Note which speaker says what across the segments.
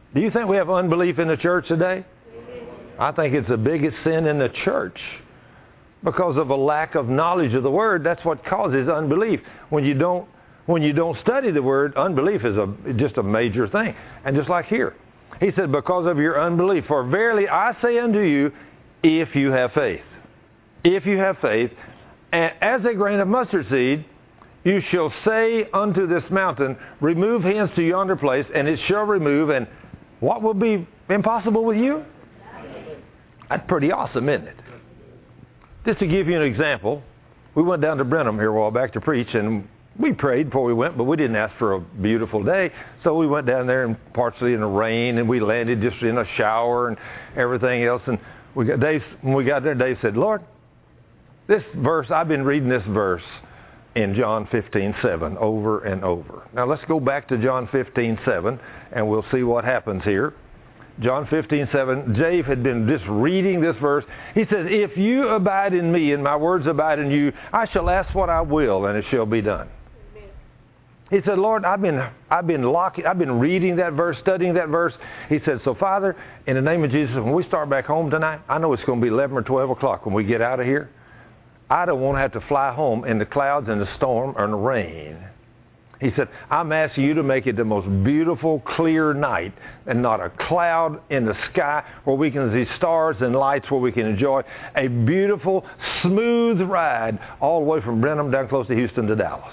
Speaker 1: Do you think we have unbelief in the church today? I think it's the biggest sin in the church because of a lack of knowledge of the Word. That's what causes unbelief. When you don't study the Word, unbelief is just a major thing. And just like here, he said, because of your unbelief. For verily I say unto you, if you have faith. If you have faith, and as a grain of mustard seed, you shall say unto this mountain, remove hence to yonder place, and it shall remove. And what will be impossible with you? That's pretty awesome, isn't it? Just to give you an example, we went down to Brenham here a while back to preach, and we prayed before we went, but we didn't ask for a beautiful day. So we went down there and partially in the rain, and we landed just in a shower and everything else. And when we got there, Dave said, Lord, this verse, I've been reading this verse in John 15:7 over and over. Now let's go back to John 15:7, and we'll see what happens here. John 15:7, Dave had been just reading this verse. He says, if you abide in me and my words abide in you, I shall ask what I will, and it shall be done. Amen. He said, Lord, I've been reading that verse, studying that verse. He said, so Father, in the name of Jesus, when we start back home tonight, I know it's going to be 11 or 12 o'clock when we get out of here. I don't want to have to fly home in the clouds and the storm or in the rain. He said, I'm asking you to make it the most beautiful, clear night and not a cloud in the sky where we can see stars and lights where we can enjoy a beautiful, smooth ride all the way from Brenham down close to Houston to Dallas.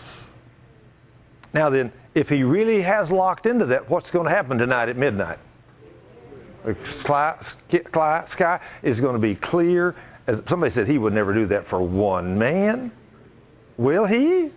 Speaker 1: Now then, if he really has locked into that, what's going to happen tonight at midnight? The sky is going to be clear. As somebody said he would never do that for one man. Will he?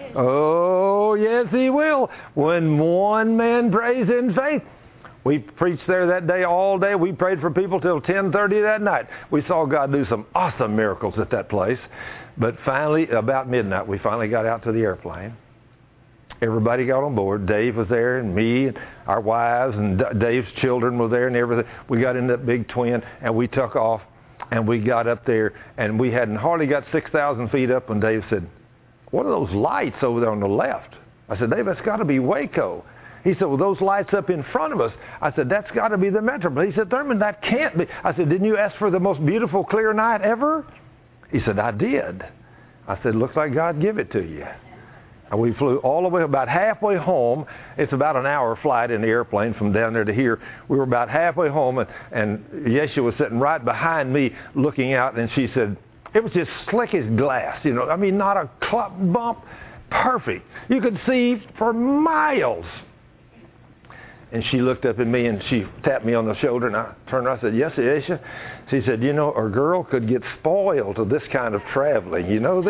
Speaker 1: Oh, yes, he will. When one man prays in faith. We preached there that day all day. We prayed for people till 10:30 that night. We saw God do some awesome miracles at that place. But finally, about midnight, we finally got out to the airplane. Everybody got on board. Dave was there, and me, and our wives, and Dave's children were there, and everything. We got in that big twin, and we took off, and we got up there, and we hadn't hardly got 6,000 feet up, and Dave said, what are those lights over there on the left? I said, Dave, that's got to be Waco. He said, well, those lights up in front of us. I said, that's got to be the Metro. He said, Thurman, that can't be. I said, didn't you ask for the most beautiful, clear night ever? He said, I did. I said, looks like God give it to you. And we flew all the way about halfway home. It's about an hour flight in the airplane from down there to here. We were about halfway home, and Yeshua was sitting right behind me looking out, and she said, it was just slick as glass, you know. I mean, not a bump. Perfect. You could see for miles. And she looked up at me and she tapped me on the shoulder, and I turned around and said, yes, Aisha. She said, you know, a girl could get spoiled to this kind of traveling. You know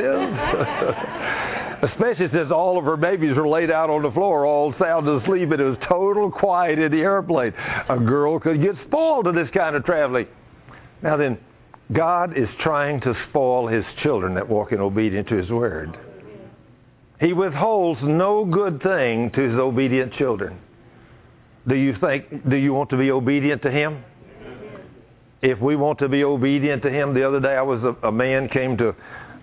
Speaker 1: this? Especially since all of her babies were laid out on the floor, all sound asleep, and it was total quiet in the airplane. A girl could get spoiled to this kind of traveling. Now then, God is trying to spoil His children that walk in obedience to His Word. He withholds no good thing to His obedient children. Do you want to be obedient to Him? If we want to be obedient to Him, the other day a man came to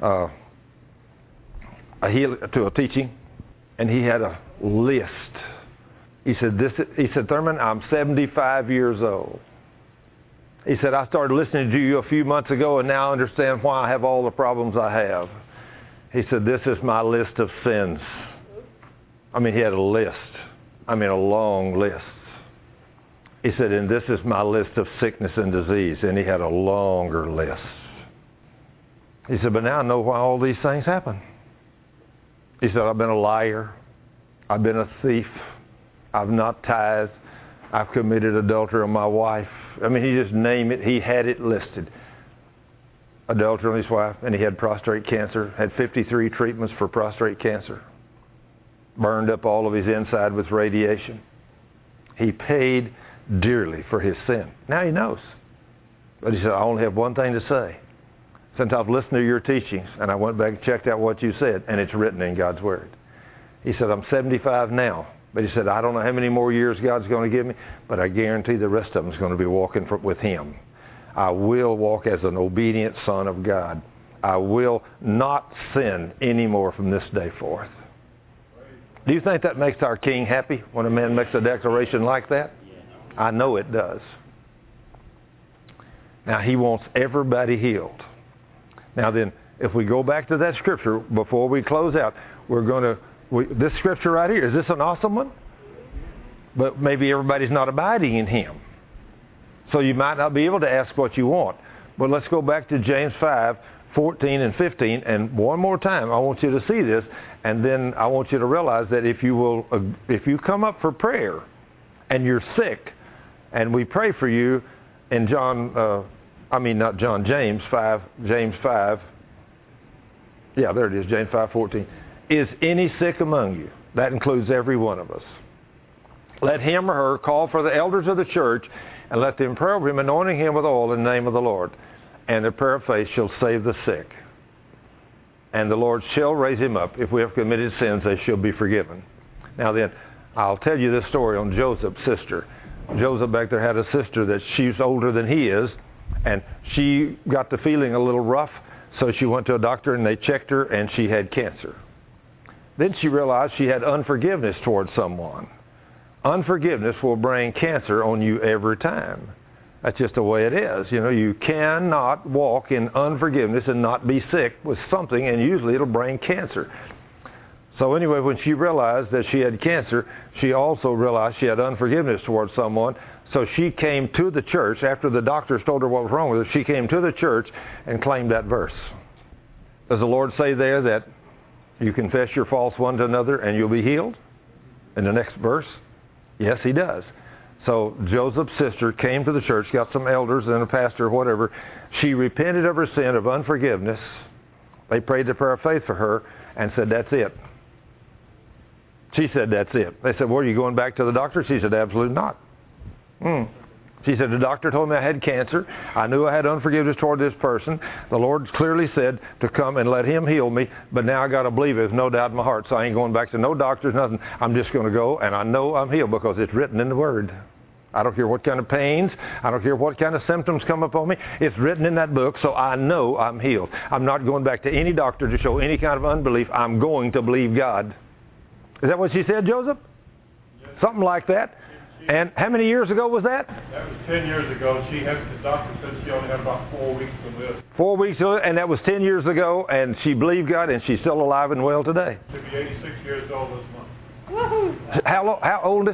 Speaker 1: a teaching, and he had a list. He said, Thurman, I'm 75 years old. He said, I started listening to you a few months ago, and now I understand why I have all the problems I have. He said, this is my list of sins. I mean, he had a list. I mean, a long list. He said, and this is my list of sickness and disease. And he had a longer list. He said, but now I know why all these things happen. He said, I've been a liar. I've been a thief. I've not tithed. I've committed adultery on my wife. I mean, he just named it. He had it listed. Adultery on his wife, and he had prostate cancer, had 53 treatments for prostate cancer. Burned up all of his inside with radiation. He paid dearly for his sin. Now he knows. But he said, I only have one thing to say. Since I've listened to your teachings, and I went back and checked out what you said, and it's written in God's Word. He said, I'm 75 now. But he said, I don't know how many more years God's going to give me, but I guarantee the rest of them is going to be walking with Him. I will walk as an obedient son of God. I will not sin anymore from this day forth. Do you think that makes our King happy when a man makes a declaration like that? I know it does. Now, He wants everybody healed. Now then, if we go back to that scripture before we close out, this scripture right here, is this an awesome one? But maybe everybody's not abiding in Him. So you might not be able to ask what you want. But let's go back to James 5:14 and 15. And one more time, I want you to see this. And then I want you to realize that if you come up for prayer and you're sick, and we pray for you in James 5. Yeah, there it is, James 5:14. Is any sick among you? That includes every one of us. Let him or her call for the elders of the church, and let them pray over him, anointing him with oil in the name of the Lord. And the prayer of faith shall save the sick. And the Lord shall raise him up. If we have committed sins, they shall be forgiven. Now then, I'll tell you this story on Joseph's sister. Joseph back there had a sister that she's older than he is, and she got to feeling a little rough, so she went to a doctor and they checked her and she had cancer. Then she realized she had unforgiveness towards someone. Unforgiveness will bring cancer on you every time. That's just the way it is. You know, you cannot walk in unforgiveness and not be sick with something, and usually it'll bring cancer. So anyway, when she realized that she had cancer, she also realized she had unforgiveness towards someone. So she came to the church. After the doctors told her what was wrong with her, she came to the church and claimed that verse. Does the Lord say there that you confess your faults one to another and you'll be healed? In the next verse? Yes, He does. So Joseph's sister came to the church, got some elders and a pastor or whatever. She repented of her sin of unforgiveness. They prayed the prayer of faith for her and said, that's it. She said, that's it. They said, well, are you going back to the doctor? She said, absolutely not. She said, the doctor told me I had cancer. I knew I had unforgiveness toward this person. The Lord clearly said to come and let Him heal me, but now I got to believe it. There's no doubt in my heart, so I ain't going back to no doctors, nothing. I'm just going to go, and I know I'm healed because it's written in the Word. I don't care what kind of pains. I don't care what kind of symptoms come upon me. It's written in that book, so I know I'm healed. I'm not going back to any doctor to show any kind of unbelief. I'm going to believe God. Is that what she said, Joseph?
Speaker 2: Yes.
Speaker 1: Something like that. And how many years ago was that?
Speaker 2: That was 10 years ago. The doctor said she only had about 4 weeks to live.
Speaker 1: 4 weeks to live, and that was 10 years ago, and she believed God, and she's still alive and well today.
Speaker 2: She'll be 86 years old this month.
Speaker 1: Woohoo! How old is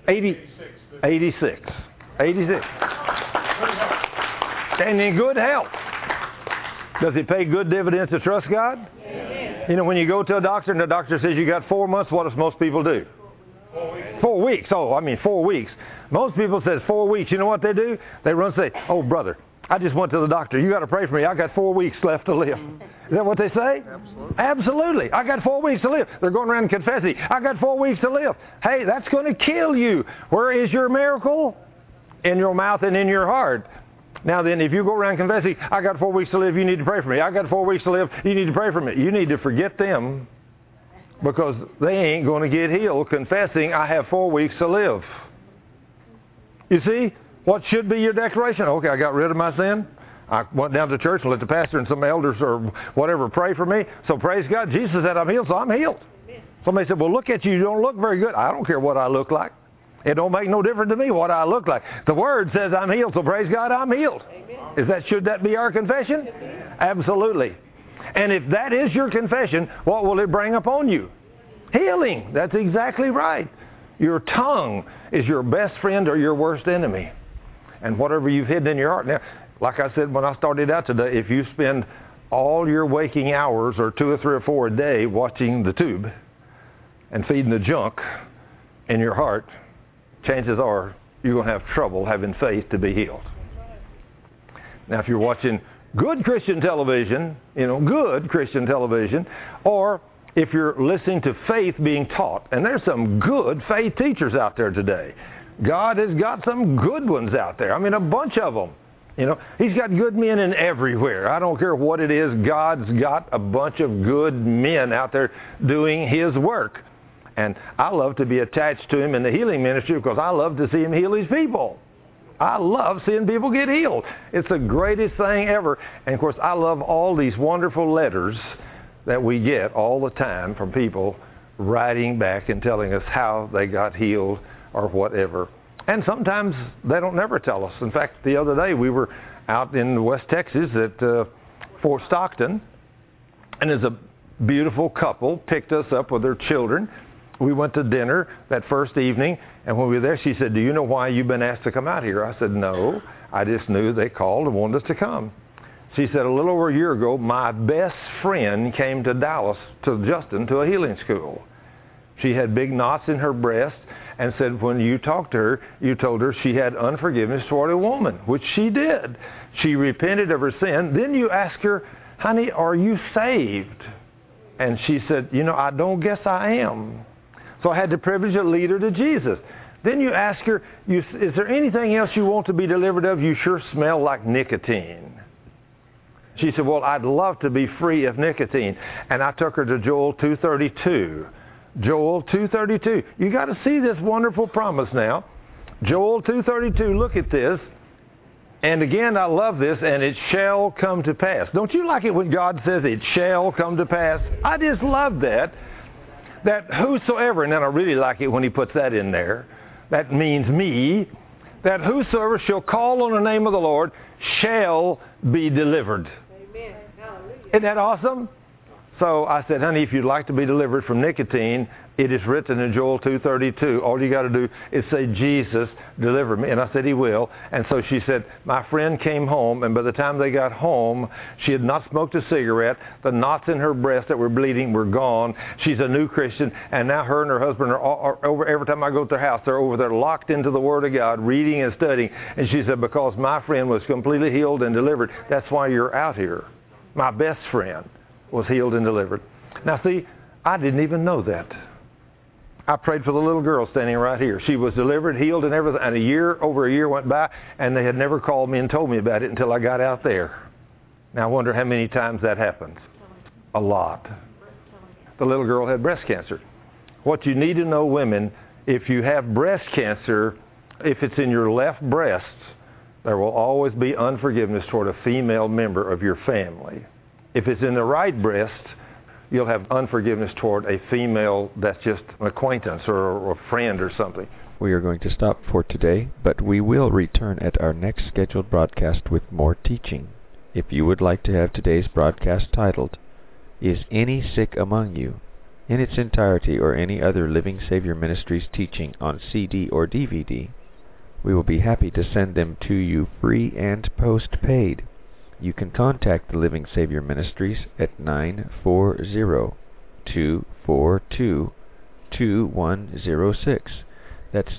Speaker 1: 86. 86. And in good health. Does it pay good dividends to trust God?
Speaker 2: Yes.
Speaker 1: You know, when you go to a doctor and the doctor says you got 4 months, what does most people do?
Speaker 2: 4 weeks.
Speaker 1: 4 weeks. Oh, I mean 4 weeks. Most people says 4 weeks. You know what they do? They run and say, oh, brother, I just went to the doctor. You got to pray for me. I got 4 weeks left to live. Is that what they say?
Speaker 2: Absolutely.
Speaker 1: Absolutely. I got 4 weeks to live. They're going around confessing, I got 4 weeks to live. Hey, that's going to kill you. Where is your miracle? In your mouth and in your heart. Now then, if you go around confessing, I got 4 weeks to live, you need to pray for me. I got 4 weeks to live, you need to pray for me. You need to forget them, because they ain't going to get healed confessing, I have 4 weeks to live. You see, what should be your declaration? Okay, I got rid of my sin. I went down to church and let the pastor and some elders or whatever pray for me. So praise God. Jesus said I'm healed, so I'm healed. Somebody said, well, look at you. You don't look very good. I don't care what I look like. It don't make no difference to me what I look like. The Word says I'm healed, so praise God, I'm healed. Should that be our confession? Absolutely. And if that is your confession, what will it bring upon you? Healing. That's exactly right. Your tongue is your best friend or your worst enemy. And whatever you've hidden in your heart. Now, like I said when I started out today, if you spend all your waking hours or 2 or 3 or 4 a day watching the tube and feeding the junk in your heart, chances are you're going to have trouble having faith to be healed. Now, if you're watching good Christian television, good Christian television, or if you're listening to faith being taught, and there's some good faith teachers out there today. God has got some good ones out there. I mean, a bunch of them. He's got good men in everywhere. I don't care what it is. God's got a bunch of good men out there doing His work. And I love to be attached to Him in the healing ministry because I love to see Him heal His people. I love seeing people get healed. It's the greatest thing ever. And, of course, I love all these wonderful letters that we get all the time from people writing back and telling us how they got healed or whatever. And sometimes they don't never tell us. In fact, the other day we were out in West Texas at Fort Stockton, and there's a beautiful couple picked us up with their children. We went to dinner that first evening, and when we were there, she said, "Do you know why you've been asked to come out here?" I said, "No, I just knew they called and wanted us to come." She said, "A little over a year ago, my best friend came to Dallas, to Justin, to a healing school. She had big knots in her breast, and said when you talked to her, you told her she had unforgiveness toward a woman," which she did. She repented of her sin. Then you ask her, "Honey, are you saved?" And she said, "You know, I don't guess I am." So I had the privilege to lead her to Jesus. Then you ask her, "Is there anything else you want to be delivered of? You sure smell like nicotine." She said, "Well, I'd love to be free of nicotine." And I took her to Joel 2:32. Joel 2:32. You got to see this wonderful promise now. Joel 2:32. Look at this. And again, I love this, and it shall come to pass. Don't you like it when God says it shall come to pass? I just love that. That whosoever, and then I really like it when he puts that in there. That means me. That whosoever shall call on the name of the Lord shall be delivered.
Speaker 3: Amen. Hallelujah.
Speaker 1: Isn't that awesome? So I said, "Honey, if you'd like to be delivered from nicotine, it is written in Joel 2:32. All you got to do is say, 'Jesus, deliver me.'" And I said, "He will." And so she said, "My friend came home, and by the time they got home, she had not smoked a cigarette. The knots in her breast that were bleeding were gone. She's a new Christian, and now her and her husband are over. Every time I go to their house, they're over there locked into the Word of God, reading and studying." And she said, "Because my friend was completely healed and delivered, that's why you're out here. My best friend was healed and delivered." Now see, I didn't even know that. I prayed for the little girl standing right here. She was delivered, healed, and everything. And over a year went by, and they had never called me and told me about it until I got out there. Now I wonder how many times that happens. A lot. The little girl had breast cancer. What you need to know, women, if you have breast cancer, if it's in your left breast, there will always be unforgiveness toward a female member of your family. If it's in the right breast, you'll have unforgiveness toward a female that's just an acquaintance or a friend or something.
Speaker 4: We are going to stop for today, but we will return at our next scheduled broadcast with more teaching. If you would like to have today's broadcast titled, "Is Any Sick Among You?" in its entirety, or any other Living Savior Ministries teaching on CD or DVD, we will be happy to send them to you free and post-paid. You can contact the Living Savior Ministries at 940-242-2106. That's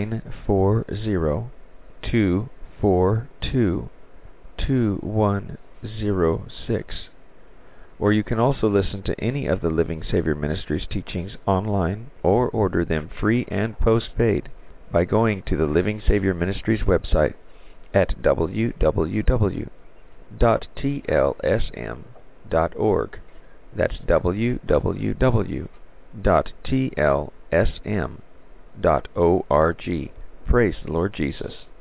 Speaker 4: 940-242-2106. Or you can also listen to any of the Living Savior Ministries teachings online or order them free and post-paid by going to the Living Savior Ministries website at www.tlsm.org. That's www.tlsm.org. Praise the Lord Jesus.